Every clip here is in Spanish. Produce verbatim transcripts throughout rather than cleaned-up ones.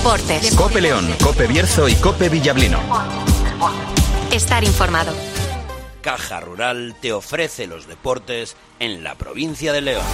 Deportes. COPE León, COPE Bierzo y COPE Villablino. Estar informado. Caja Rural te ofrece los deportes en la provincia de León.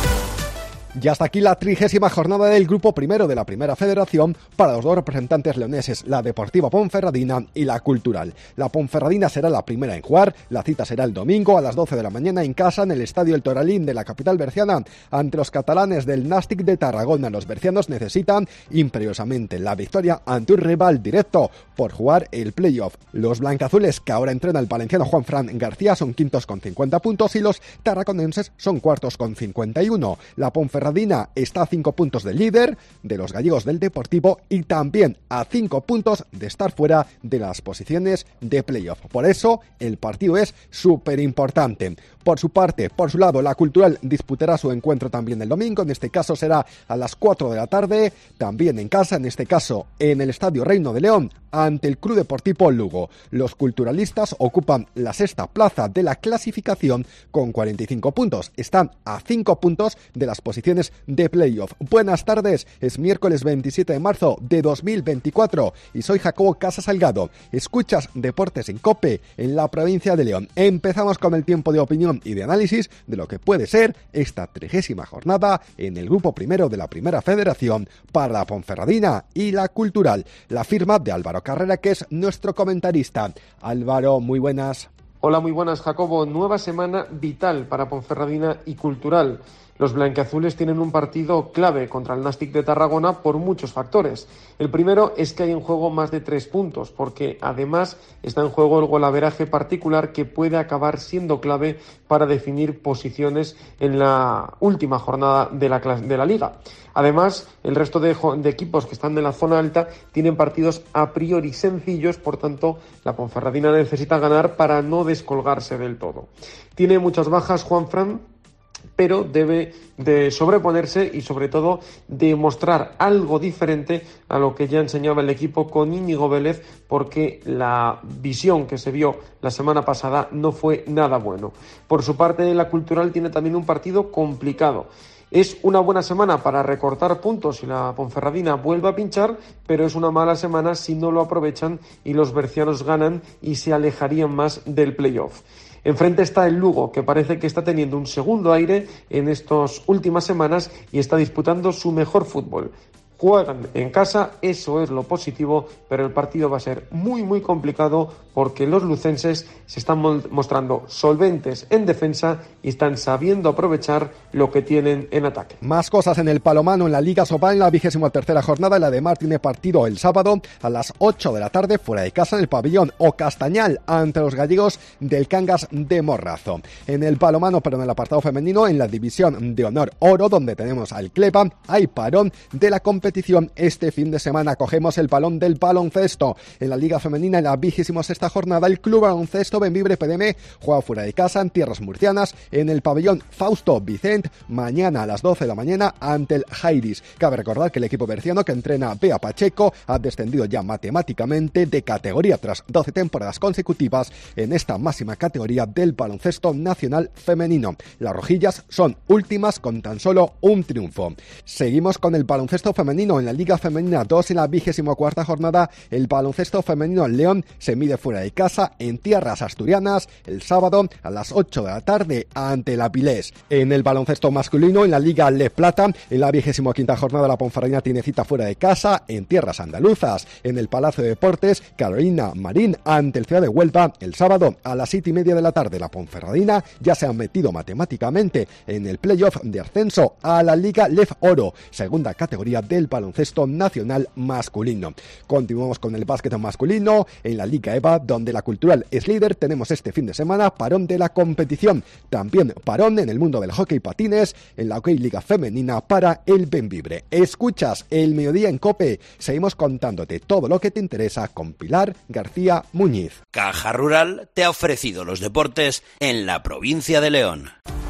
Y hasta aquí la trigésima jornada del Grupo Primero de la Primera Federación para los dos representantes leoneses, la Deportiva Ponferradina y la Cultural. La Ponferradina será la primera en jugar, la cita será el domingo a las doce de la mañana en casa en el Estadio El Toralín de la capital berciana ante los catalanes del Nàstic de Tarragona. Los bercianos necesitan imperiosamente la victoria ante un rival directo por jugar el playoff. Los blancazules, que ahora entrena el valenciano Juanfran García, son quintos con cincuenta puntos y los tarraconenses son cuartos con cincuenta y uno. La Ponferradina está a cinco puntos del líder, de los gallegos del Deportivo, y también a cinco puntos de estar fuera de las posiciones de playoff. Por eso, el partido es súper importante. Por su parte, por su lado, la Cultural disputará su encuentro también el domingo. En este caso será a las cuatro de la tarde, también en casa, en este caso en el Estadio Reino de León, ante el Club Deportivo Lugo. Los culturalistas ocupan la sexta plaza de la clasificación con cuarenta y cinco puntos. Están a cinco puntos de las posiciones de playoff. Buenas tardes, es miércoles veintisiete de marzo de dos mil veinticuatro y soy Jacobo Casas Salgado. Escuchas Deportes en COPE en la provincia de León. Empezamos con el tiempo de opinión y de análisis de lo que puede ser esta trigésima jornada en el Grupo Primero de la Primera Federación para la Ponferradina y la Cultural. La firma de Álvaro Carrera, que es nuestro comentarista. Álvaro, muy buenas. Hola, muy buenas, Jacobo. Nueva semana vital para Ponferradina y Cultural. Los blanquiazules tienen un partido clave contra el Nàstic de Tarragona por muchos factores. El primero es que hay en juego más de tres puntos, porque además está en juego el golaveraje particular que puede acabar siendo clave para definir posiciones en la última jornada de la, de la Liga. Además, el resto de, de equipos que están en la zona alta tienen partidos a priori sencillos, por tanto, la Ponferradina necesita ganar para no descolgarse del todo. Tiene muchas bajas Juanfran, pero debe de sobreponerse y sobre todo demostrar algo diferente a lo que ya enseñaba el equipo con Íñigo Vélez, porque la visión que se vio la semana pasada no fue nada bueno. Por su parte, la Cultural tiene también un partido complicado. Es una buena semana para recortar puntos si la Ponferradina vuelve a pinchar, pero es una mala semana si no lo aprovechan y los bercianos ganan y se alejarían más del playoff. Enfrente está el Lugo, que parece que está teniendo un segundo aire en estas últimas semanas y está disputando su mejor fútbol. Juegan en casa, eso es lo positivo, pero el partido va a ser muy muy complicado porque los lucenses se están mostrando solventes en defensa y están sabiendo aprovechar lo que tienen en ataque. Más cosas en el palomano en la Liga Sobal en la vigésima tercera jornada. La de Mar tiene partido el sábado a las ocho de la tarde fuera de casa en el pabellón O Castañal ante los gallegos del Cangas de Morrazo. En el palomano, pero en el apartado femenino, en la división de honor oro, donde tenemos al Clepa, hay parón de la competición. Este fin de semana cogemos el balón del baloncesto. En la Liga Femenina, en la vigésima sexta jornada, el Club Baloncesto Bembibre P D M juega fuera de casa en tierras murcianas en el pabellón Fausto Vicent mañana a las doce de la mañana ante el Jairis. Cabe recordar que el equipo berciano que entrena Bea Pacheco ha descendido ya matemáticamente de categoría tras doce temporadas consecutivas en esta máxima categoría del baloncesto nacional femenino. Las rojillas son últimas con tan solo un triunfo. Seguimos con el baloncesto femenino. En la Liga Femenina dos, en la vigésima cuarta jornada, el baloncesto femenino León se mide fuera de casa en tierras asturianas el sábado a las ocho de la tarde ante la Avilés. En el baloncesto masculino, en la Liga Le Plata, en la vigésima quinta jornada, la Ponferradina tiene cita fuera de casa en tierras andaluzas. En el Palacio de Deportes, Carolina Marín ante el Ciudad de Huelva el sábado a las siete y media de la tarde. La Ponferradina ya se ha metido matemáticamente en el playoff de ascenso a la Liga Lef Oro, segunda categoría del baloncesto nacional masculino. Continuamos con el básquet masculino en la Liga EVA, donde la Cultural es líder. Tenemos este fin de semana parón de la competición, también parón en el mundo del hockey patines en la Hockey Liga Femenina para el Bembibre. Escuchas el mediodía en COPE, seguimos contándote todo lo que te interesa con Pilar García Muñiz. Caja Rural te ha ofrecido los deportes en la provincia de León.